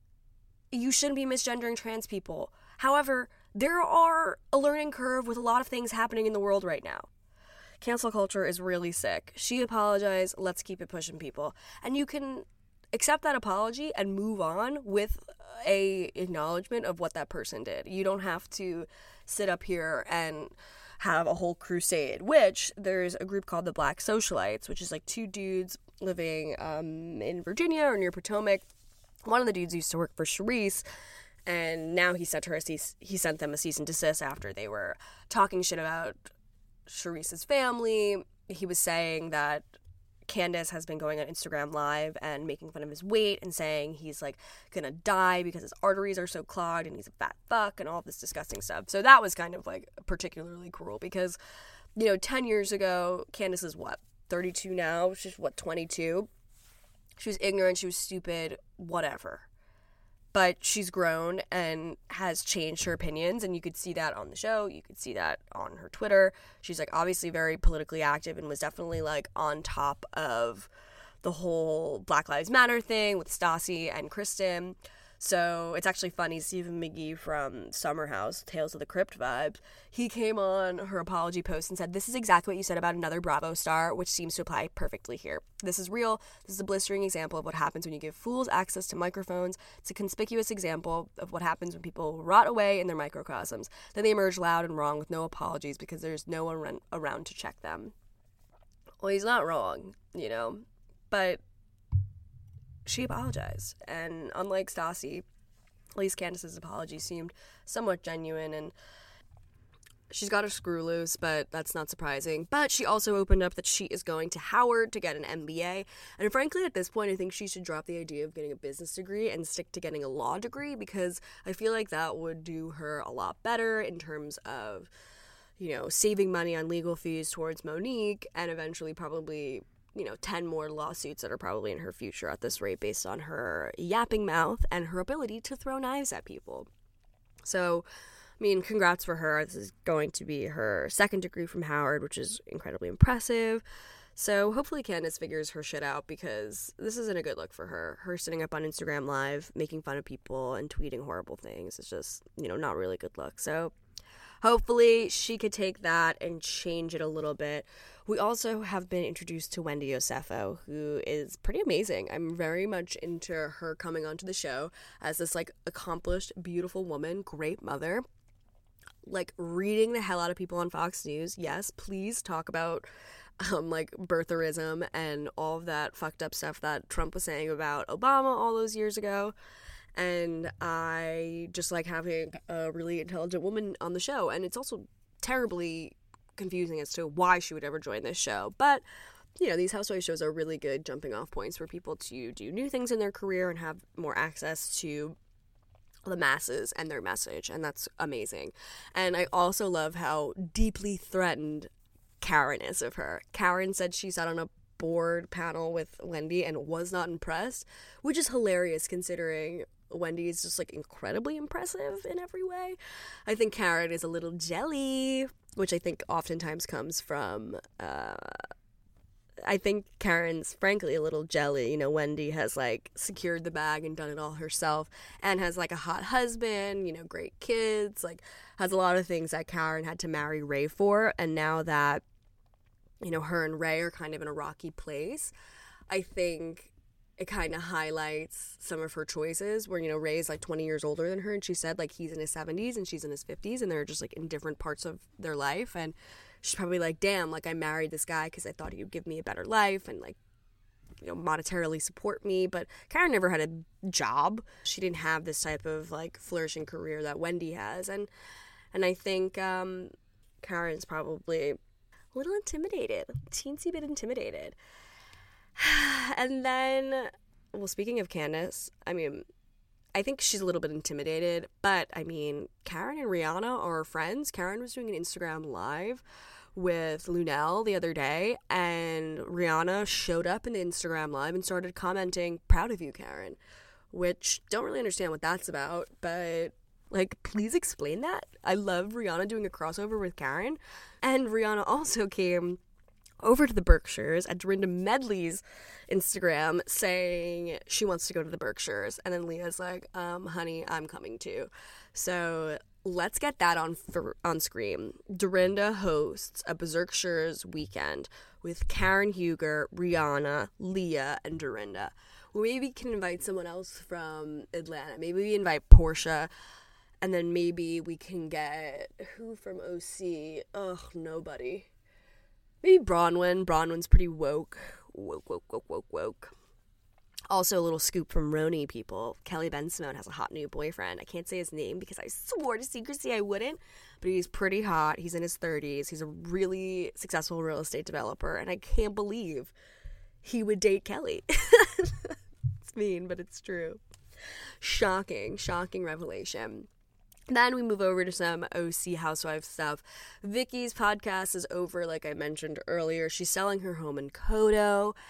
you shouldn't be misgendering trans people. However, there are a learning curve with a lot of things happening in the world right now. Cancel culture is really sick. She apologized. Let's keep it pushing, people. And you can accept that apology and move on with a acknowledgement of what that person did. You don't have to sit up here and have a whole crusade, which there's a group called the Black Socialites, which is like two dudes living in Virginia or near Potomac. One of the dudes used to work for Charisse, and now he sent them a cease and desist after they were talking shit about Charisse's family. He was saying that Candace has been going on Instagram Live and making fun of his weight and saying he's, like, gonna die because his arteries are so clogged and he's a fat fuck and all this disgusting stuff. So that was kind of, like, particularly cruel because, you know, 10 years ago, Candace is, 32 now? She's, 22? She was ignorant, she was stupid, whatever. but she's grown and has changed her opinions, and you could see that on the show. You could see that on her Twitter. She's, like, obviously very politically active and was definitely, like, on top of the whole Black Lives Matter thing with Stassi and Kristen. So it's actually funny, Stephen McGee from Summer House, Tales of the Crypt vibes, he came on her apology post and said, "This is exactly what you said about another Bravo star, which seems to apply perfectly here. This is real. This is a blistering example of what happens when you give fools access to microphones. It's a conspicuous example of what happens when people rot away in their microcosms. Then they emerge loud and wrong with no apologies because there's no one around to check them." Well, he's not wrong, you know, but she apologized, and unlike Stassi, at least Candace's apology seemed somewhat genuine, and she's got her screw loose, but that's not surprising. But she also opened up that she is going to Howard to get an MBA, and frankly, at this point, I think she should drop the idea of getting a business degree and stick to getting a law degree, because I feel like that would do her a lot better in terms of, you know, saving money on legal fees towards Monique, and eventually probably, you know, 10 more lawsuits that are probably in her future at this rate based on her yapping mouth and her ability to throw knives at people. So, I mean, congrats for her. This is going to be her second degree from Howard, which is incredibly impressive. So hopefully Candace figures her shit out, because this isn't a good look for her. Her sitting up on Instagram Live, making fun of people and tweeting horrible things is just, you know, not really a good look. So hopefully she could take that and change it a little bit. We also have been introduced to Wendy Osefo, who is pretty amazing. I'm very much into her coming onto the show as this, like, accomplished, beautiful woman, great mother, like, reading the hell out of people on Fox News. Yes, please talk about, like, birtherism and all of that fucked up stuff that Trump was saying about Obama all those years ago. And I just like having a really intelligent woman on the show. And it's also terribly confusing as to why she would ever join this show. But, you know, these housewife shows are really good jumping off points for people to do new things in their career and have more access to the masses and their message. And that's amazing. And I also love how deeply threatened Karen is of her. Karen said she sat on a board panel with Wendy and was not impressed, which is hilarious considering Wendy is just, like, incredibly impressive in every way. I think Karen is a little jelly, which I think oftentimes comes from, I think Karen's frankly a little jelly. You know, Wendy has, like, secured the bag and done it all herself and has, like, a hot husband, you know, great kids, like, has a lot of things that Karen had to marry Ray for. And now that, you know, her and Ray are kind of in a rocky place, I think it kind of highlights some of her choices where, you know, Ray's like 20 years older than her, and she said, like, he's in his 70s and she's in his 50s, and they're just, like, in different parts of their life. And she's probably like, damn, like, I married this guy because I thought he would give me a better life and, like, you know, monetarily support me. But Karen never had a job. She didn't have this type of, like, flourishing career that Wendy has. And I think Karen's probably a little intimidated, a teensy bit intimidated. And then, well, speaking of Candace, I mean, I think she's a little bit intimidated, but I mean, Karen and Rihanna are friends. Karen was doing an Instagram Live with Lunel the other day, and Rihanna showed up in the Instagram Live and started commenting, "Proud of you, Karen," which don't really understand what that's about, but, like, please explain that. I love Rihanna doing a crossover with Karen. And Rihanna also came over to the Berkshires at Dorinda Medley's Instagram saying she wants to go to the Berkshires. And then Leah's like, honey, I'm coming too. So let's get that on screen. Dorinda hosts a Berkshires weekend with Karen Huger, Rihanna, Leah, and Dorinda. Well, maybe we can invite someone else from Atlanta. Maybe we invite Portia. And then maybe we can get, who from OC? Ugh, nobody. Maybe Bronwyn. Bronwyn's pretty woke. Woke. Also, a little scoop from Roni people. Kelly Ben-Simone has a hot new boyfriend. I can't say his name because I swore to secrecy I wouldn't. But he's pretty hot. He's in his 30s. He's a really successful real estate developer. And I can't believe he would date Kelly. It's mean, but it's true. Shocking revelation. Then we move over to some OC housewife stuff. Vicky's podcast is over, like I mentioned earlier. She's selling her home in Kodo.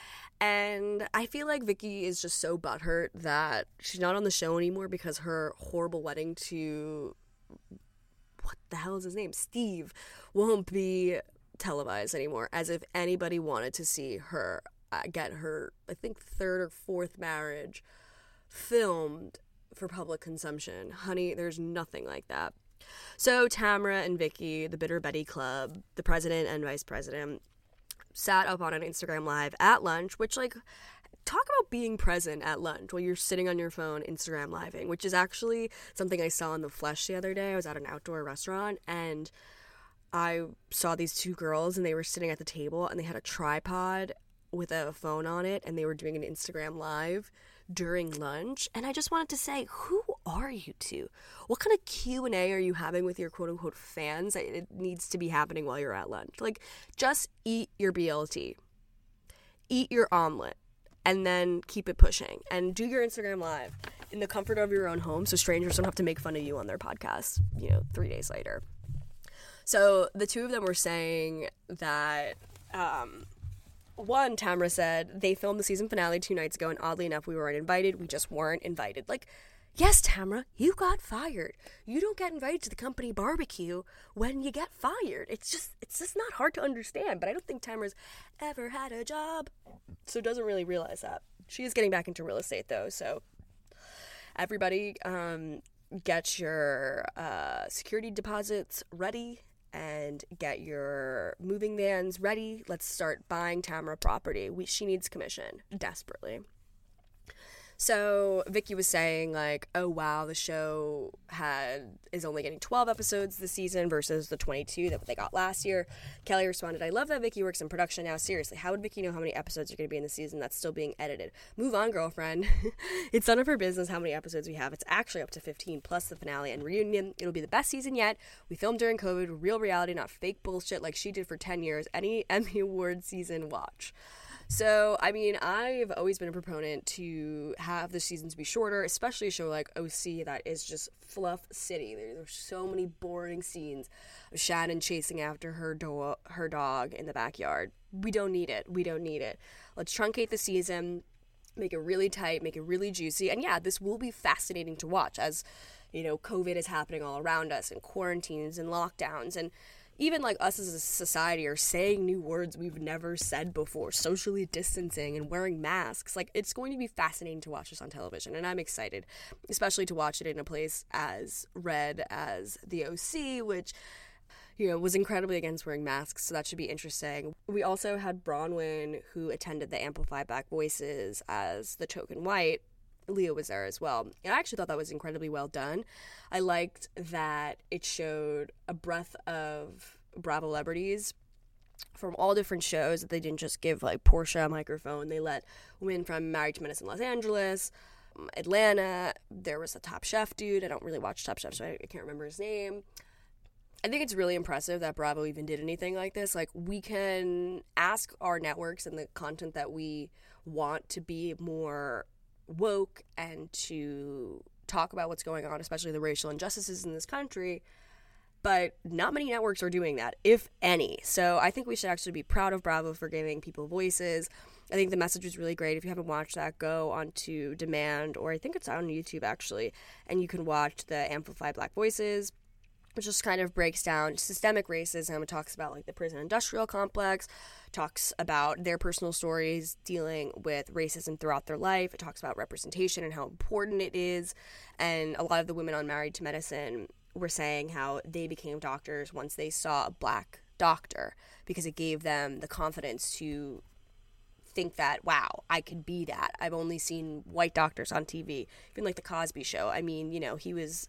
And I feel like Vicky is just so butthurt that she's not on the show anymore because her horrible wedding to, what the hell is his name? Steve, won't be televised anymore, as if anybody wanted to see her get her, I think, third or fourth marriage filmed for public consumption. Honey, there's nothing like that. So Tamra and Vicky, the Bitter Betty Club, the president and vice president, sat up on an Instagram Live at lunch, which, like, talk about being present at lunch while you're sitting on your phone Instagram living, which is actually something I saw in the flesh the other day. I was at an outdoor restaurant, and I saw these two girls, and they were sitting at the table, and they had a tripod with a phone on it, and they were doing an Instagram Live during lunch. And I just wanted to say, who are you two? What kind of Q&A are you having with your quote-unquote fans that it needs to be happening while you're at lunch? Like, just eat your BLT, eat your omelet, and then keep it pushing, and do your Instagram Live in the comfort of your own home so strangers don't have to make fun of you on their podcast, 3 days later. So the two of them were saying that, one, Tamra said, they filmed the season finale 2 nights ago, and oddly enough, we weren't invited. We just weren't invited. Like, yes, Tamra, you got fired. You don't get invited to the company barbecue when you get fired. It's just not hard to understand, but I don't think Tamra's ever had a job, so doesn't really realize that. She is getting back into real estate, though, so everybody get your security deposits ready and get your moving vans ready. Let's start buying Tamra property. She needs commission desperately. So Vicky was saying, like, oh wow, the show is only getting 12 episodes this season versus the 22 that they got last year. Kelly responded, I love that Vicky works in production now. Seriously, how would Vicky know how many episodes are going to be in the season that's still being edited? Move on, girlfriend. It's none of her business how many episodes we have. It's actually up to 15 plus the finale and reunion. It'll be the best season yet. We filmed during COVID, real reality, not fake bullshit like she did for 10 years. Any Emmy Award season watch. So, I mean, I've always been a proponent to have the seasons be shorter, especially a show like OC that is just fluff city. There's so many boring scenes of Shannon chasing after her dog in the backyard. We don't need it. Let's truncate the season, make it really tight, make it really juicy. And yeah, this will be fascinating to watch as, COVID is happening all around us, and quarantines and lockdowns, and even like us as a society are saying new words we've never said before, socially distancing and wearing masks. Like, it's going to be fascinating to watch this on television, and I'm excited, especially to watch it in a place as red as the OC, which, was incredibly against wearing masks, so that should be interesting. We also had Bronwyn, who attended the Amplify Black Voices as the token white. Leah was there as well, and I actually thought that was incredibly well done. I liked that it showed a breadth of Bravo celebrities from all different shows, that they didn't just give like Portia a microphone. They let women from Married to Medicine Los Angeles, Atlanta. There was a Top Chef dude. I don't really watch Top Chef, so I can't remember his name. I think it's really impressive that Bravo even did anything like this. Like, we can ask our networks and the content that we want to be more woke and to talk about what's going on, especially the racial injustices in this country, but not many networks are doing that, if any. So I think we should actually be proud of Bravo for giving people voices. I think the message was really great. If you haven't watched that, go onto Demand, or I think it's on YouTube actually, and you can watch the Amplify Black Voices, which just kind of breaks down systemic racism. It talks about like the prison industrial complex, talks about their personal stories dealing with racism throughout their life. It talks about representation and how important it is. And a lot of the women on Married to Medicine were saying how they became doctors once they saw a black doctor, because it gave them the confidence to think that, wow, I could be that. I've only seen white doctors on TV. Even like the Cosby Show. I mean, he was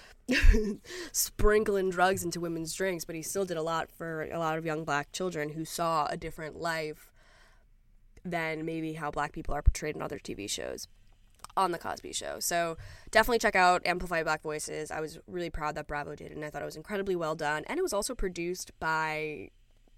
sprinkling drugs into women's drinks, but he still did a lot for a lot of young black children who saw a different life than maybe how black people are portrayed in other TV shows on the Cosby Show. So definitely check out Amplify Black Voices. I was really proud that Bravo did it, and I thought it was incredibly well done. And it was also produced by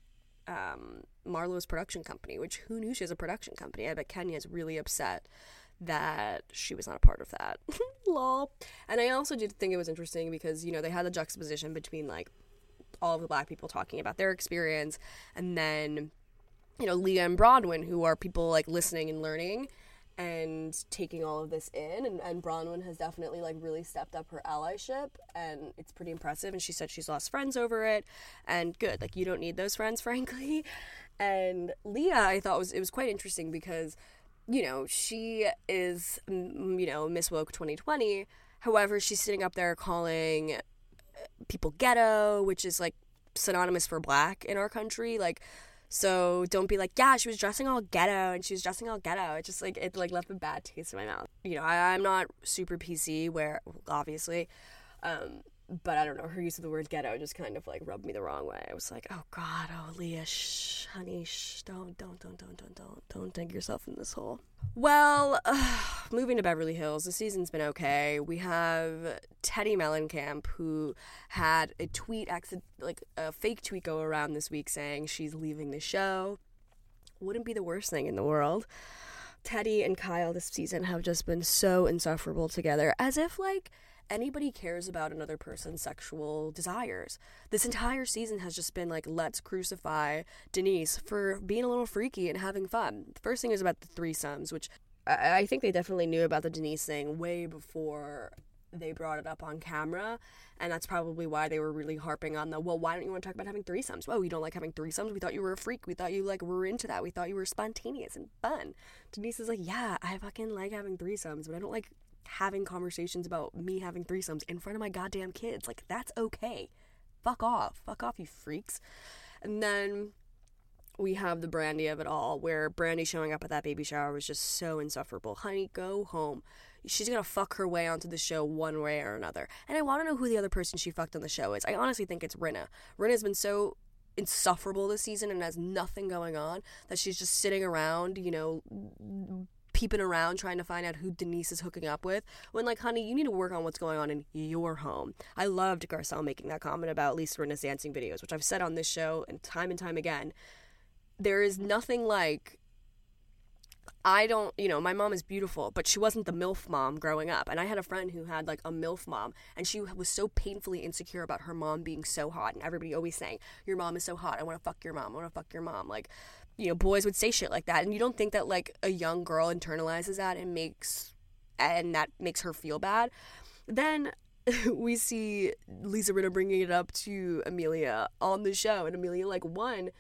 Marlo's production company, which, who knew she has a production company? I bet Kenya's really upset that she was not a part of that. Lol. And I also did think it was interesting because, they had the juxtaposition between, like, all of the black people talking about their experience, and then Leah and Bronwyn, who are people, like, listening and learning and taking all of this in, and Bronwyn has definitely, like, really stepped up her allyship, and it's pretty impressive, and she said she's lost friends over it, and good, like, you don't need those friends, frankly. And Leah, I thought it was quite interesting because, she is, Miss Woke 2020, however, she's sitting up there calling people ghetto, which is, like, synonymous for black in our country, like, so don't be like, yeah, she was dressing all ghetto, and she was dressing all ghetto. It just, like, it, like, left a bad taste in my mouth. I'm not super PC, obviously, but I don't know, her use of the word ghetto just kind of, like, rubbed me the wrong way. I was like, oh, God, oh, Leah, honey, don't dig yourself in this hole. Well, moving to Beverly Hills, the season's been okay. We have Teddi Mellencamp, who had a a fake tweet go around this week saying she's leaving the show. Wouldn't be the worst thing in the world. Teddi and Kyle this season have just been so insufferable together, as if, like, anybody cares about another person's sexual desires. This entire season has just been like, let's crucify Denise for being a little freaky and having fun. The first thing is about the threesomes, which I think they definitely knew about the Denise thing way before they brought it up on camera, and that's probably why they were really harping on why don't you want to talk about having threesomes? Well, you don't like having threesomes? We thought you were a freak. We thought you, like, were into that. We thought you were spontaneous and fun. Denise is like, yeah, I fucking like having threesomes, but I don't like having conversations about me having threesomes in front of my goddamn kids. Like, that's okay. Fuck off, you freaks. And then we have the Brandi of it all, where Brandi showing up at that baby shower was just so insufferable. Honey, go home. She's gonna fuck her way onto the show one way or another. And I want to know who the other person she fucked on the show is. I honestly think it's Rinna. Rinna's been so insufferable this season and has nothing going on that she's just sitting around, peeping around trying to find out who Denise is hooking up with, when, like, honey, you need to work on what's going on in your home. I loved Garcelle making that comment about Lisa Rinna's dancing videos, which I've said on this show and time again. There is nothing like, my mom is beautiful, but she wasn't the MILF mom growing up. And I had a friend who had, like, a MILF mom, and she was so painfully insecure about her mom being so hot, and everybody always saying, your mom is so hot, I want to fuck your mom, like, boys would say shit like that, and you don't think that, like, a young girl internalizes that and that makes her feel bad. Then we see Lisa Rinna bringing it up to Amelia on the show, and Amelia, like,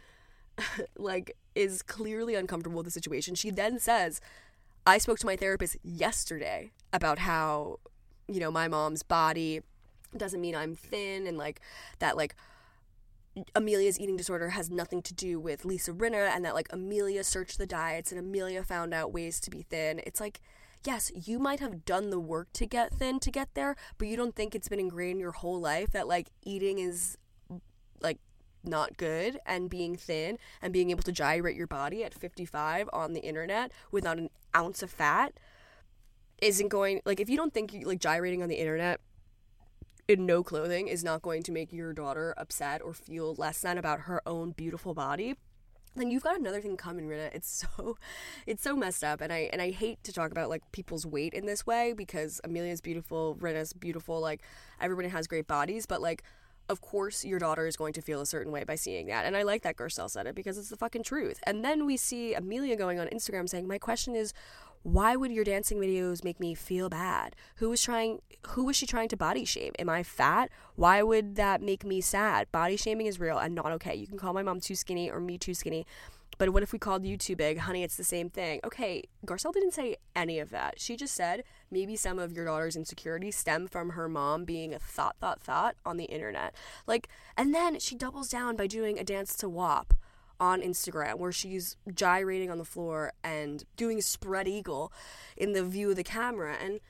is clearly uncomfortable with the situation. She then says, I spoke to my therapist yesterday about how, my mom's body doesn't mean I'm thin, and, like, that, like, Amelia's eating disorder has nothing to do with Lisa Rinna, and that, like, Amelia searched the diets and Amelia found out ways to be thin. It's like, yes, you might have done the work to get thin to get there, but you don't think it's been ingrained your whole life that, like, eating is, like, not good, and being thin and being able to gyrate your body at 55 on the internet without an ounce of fat isn't going, like, if you don't think, like, gyrating on the internet in no clothing is not going to make your daughter upset or feel less than about her own beautiful body, then you've got another thing coming, Rinna. It's so messed up, and I hate to talk about, like, people's weight in this way, because Amelia's beautiful, Rinna's beautiful, like, everybody has great bodies, but, like, of course your daughter is going to feel a certain way by seeing that. And I like that Garcelle said it, because it's the fucking truth. And then we see Amelia going on Instagram saying, my question is, why would your dancing videos make me feel bad? Who was she trying to body shame? Am I fat? Why would that make me sad? Body shaming is real and not okay. You can call my mom too skinny or me too skinny, but what if we called you too big? Honey, it's the same thing. Okay, Garcelle didn't say any of that. She just said maybe some of your daughter's insecurities stem from her mom being a thought on the internet. Like, and then she doubles down by doing a dance to WAP on Instagram, where she's gyrating on the floor and doing a spread eagle in the view of the camera. And,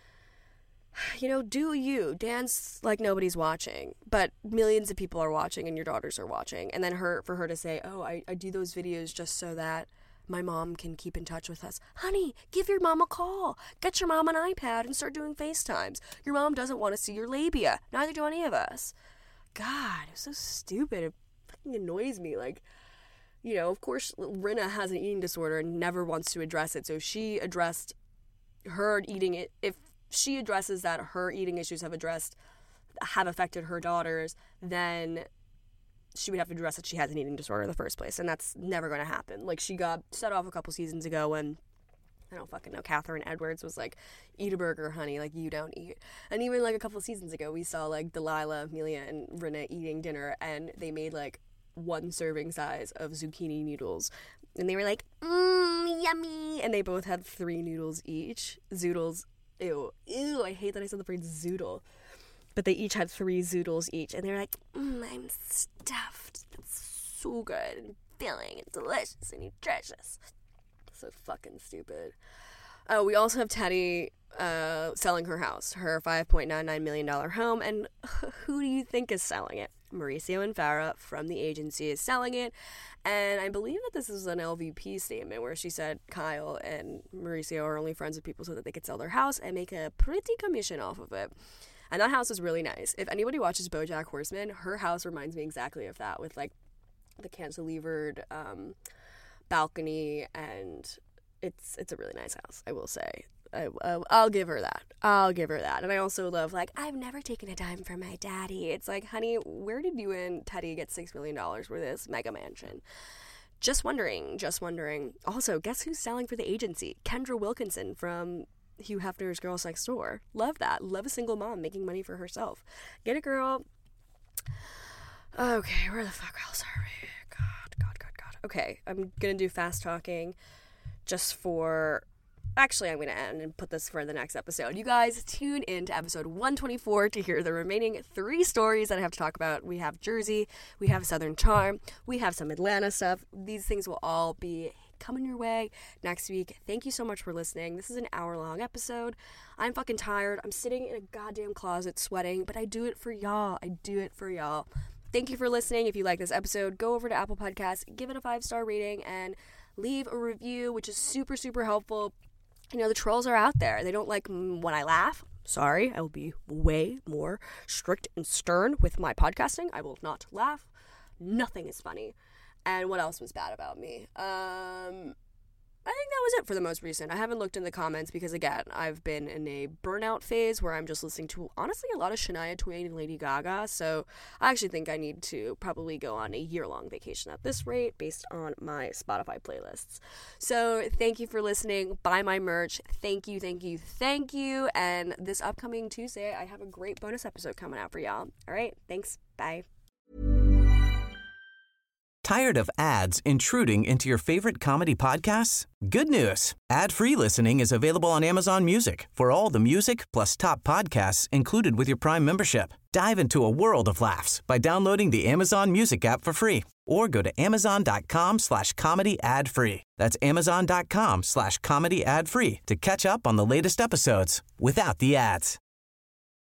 do you dance like nobody's watching, but millions of people are watching and your daughters are watching. And then for her to say, oh, I do those videos just so that my mom can keep in touch with us. Honey, give your mom a call. Get your mom an iPad and start doing FaceTimes. Your mom doesn't want to see your labia. Neither do any of us. God, it's so stupid. It fucking annoys me. Like, of course, Rinna has an eating disorder and never wants to address it. So if she addressed her eating it, if she addresses that her eating issues have affected her daughters, then she would have to address that she has an eating disorder in the first place, and that's never going to happen. Like, she got set off a couple seasons ago when, I don't fucking know, Catherine Edwards was like, eat a burger, honey, like, you don't eat. And even, like, a couple seasons ago, we saw, like, Delilah, Amelia, and Rinna eating dinner, and they made, like, 1 serving size of zucchini noodles. And they were like, yummy! And they both had 3 noodles each. Zoodles. Ew, I hate that I said the phrase zoodle. But they each had 3 zoodles each. And they were like, I'm stuffed. That's so good and filling and delicious and nutritious. So fucking stupid. Oh, we also have Teddy selling her house, her $5.99 million home. And who do you think is selling it? Mauricio and Farrah from the agency is selling it. And I believe that this is an LVP statement where she said Kyle and Mauricio are only friends with people so that they could sell their house and make a pretty commission off of it. And that house is really nice. If anybody watches BoJack Horseman, her house reminds me exactly of that, with like the cantilevered balcony, and it's a really nice house, I will say. I'll give her that. And I also love, like, I've never taken a dime from my daddy. It's like, honey, where did you and Teddy get $6 million for this mega mansion? Just wondering. Also, guess who's selling for the agency? Kendra Wilkinson from Hugh Hefner's Girls Next Door. Love that. Love a single mom making money for herself. Get it, girl. Okay, where the fuck else are we? God. Okay, I'm gonna do fast talking just for... Actually, I'm going to end and put this for the next episode. You guys, tune in to episode 124 to hear the remaining 3 stories that I have to talk about. We have Jersey, we have Southern Charm, we have some Atlanta stuff. These things will all be coming your way next week. Thank you so much for listening. This is an hour-long episode. I'm fucking tired. I'm sitting in a goddamn closet sweating, but I do it for y'all. Thank you for listening. If you like this episode, go over to Apple Podcasts, give it a 5-star rating, and leave a review, which is super, super helpful. You know, the trolls are out there. They don't like when I laugh. Sorry, I will be way more strict and stern with my podcasting. I will not laugh. Nothing is funny. And what else was bad about me? I think that was it for the most recent. I haven't looked in the comments because, again, I've been in a burnout phase where I'm just listening to, honestly, a lot of Shania Twain and Lady Gaga. So I actually think I need to probably go on a year-long vacation at this rate based on my Spotify playlists. So thank you for listening. Buy my merch. Thank you. And this upcoming Tuesday, I have a great bonus episode coming out for y'all. All right. Thanks. Bye. Tired of ads intruding into your favorite comedy podcasts? Good news. Ad-free listening is available on Amazon Music for all the music plus top podcasts included with your Prime membership. Dive into a world of laughs by downloading the Amazon Music app for free or go to amazon.com/comedy ad-free. That's amazon.com/comedy ad-free to catch up on the latest episodes without the ads.